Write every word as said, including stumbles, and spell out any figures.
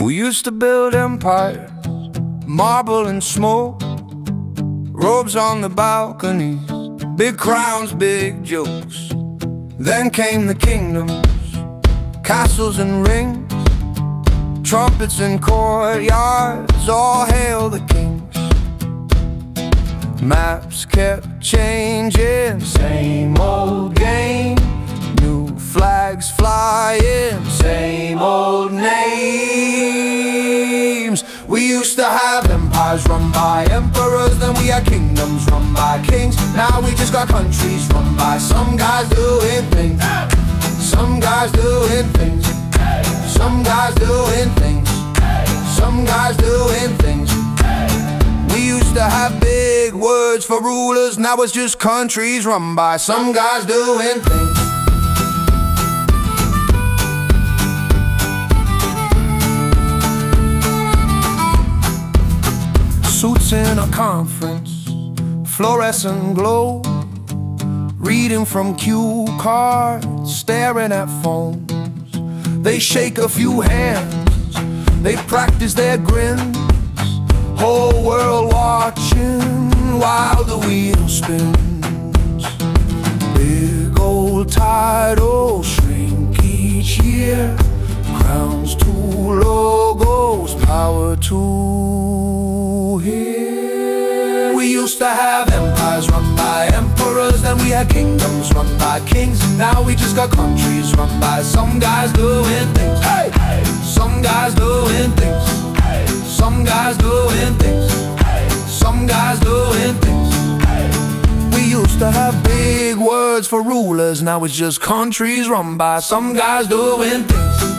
We used to build empires, marble and smoke, robes on the balconies, big crowns, big jokes. Then came the kingdoms, castles and rings, trumpets and courtyards, all hail the kings. Maps kept changing, same old game, new flags flying, same old names. We used to have empires run by emperors, then we had kingdoms run by kings. Now we just got countries run by some guys doing things, some guys doing things, some guys doing things, some guys doing things. We used to have big words for rulers, now it's just countries run by some guys doing things. Suits in a conference, fluorescent glow, reading from cue cards, staring at phones. They shake a few hands, they practice their grins, whole world watching while the wheel spins. Big old titles shrink each year, crowns to logos, power to hear. We used to have empires run by emperors, then we had kingdoms run by kings. Now we just got countries run by some guys doing things, hey! Some guys doing things, some guys doing things, some guys doing things. We used to have big words for rulers, now it's just countries run by some guys doing things.